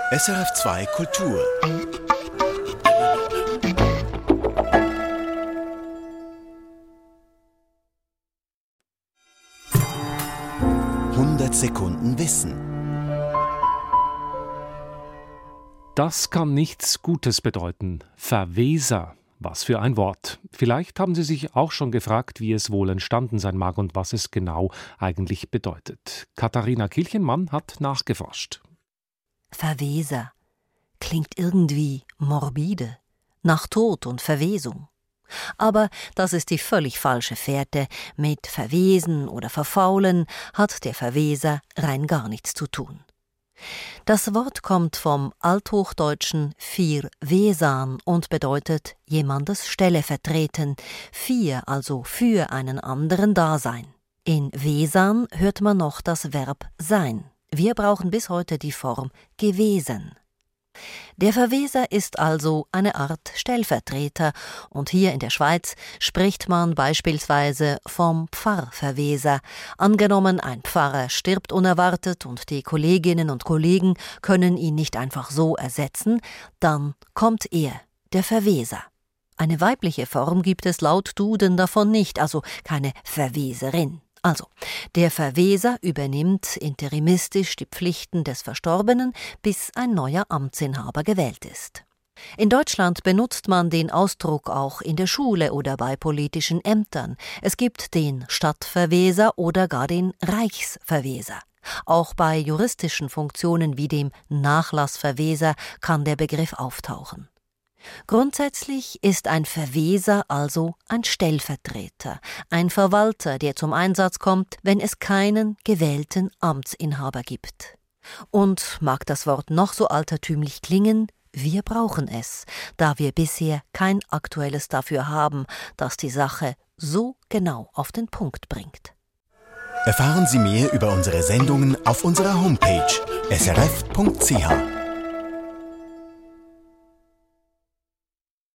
SRF2 Kultur. Sekunden Wissen. Das kann nichts Gutes bedeuten. Verweser. Was für ein Wort. Vielleicht haben Sie sich auch schon gefragt, wie es wohl entstanden sein mag und was es genau eigentlich bedeutet. Katharina Kilchenmann hat nachgeforscht. Verweser klingt irgendwie morbide, nach Tod und Verwesung. Aber das ist die völlig falsche Fährte. Mit Verwesen oder Verfaulen hat der Verweser rein gar nichts zu tun. Das Wort kommt vom althochdeutschen verwesan und bedeutet jemandes Stelle vertreten, für, also für einen anderen da sein. In wesan hört man noch das Verb sein. Wir brauchen bis heute die Form gewesen. Der Verweser ist also eine Art Stellvertreter und hier in der Schweiz spricht man beispielsweise vom Pfarrverweser. Angenommen, ein Pfarrer stirbt unerwartet und die Kolleginnen und Kollegen können ihn nicht einfach so ersetzen, dann kommt er, der Verweser. Eine weibliche Form gibt es laut Duden davon nicht, also keine Verweserin. Also, der Verweser übernimmt interimistisch die Pflichten des Verstorbenen, bis ein neuer Amtsinhaber gewählt ist. In Deutschland benutzt man den Ausdruck auch in der Schule oder bei politischen Ämtern. Es gibt den Stadtverweser oder gar den Reichsverweser. Auch bei juristischen Funktionen wie dem Nachlassverweser kann der Begriff auftauchen. Grundsätzlich ist ein Verweser also ein Stellvertreter, ein Verwalter, der zum Einsatz kommt, wenn es keinen gewählten Amtsinhaber gibt. Und mag das Wort noch so altertümlich klingen, wir brauchen es, da wir bisher kein aktuelles dafür haben, das die Sache so genau auf den Punkt bringt. Erfahren Sie mehr über unsere Sendungen auf unserer Homepage srf.ch.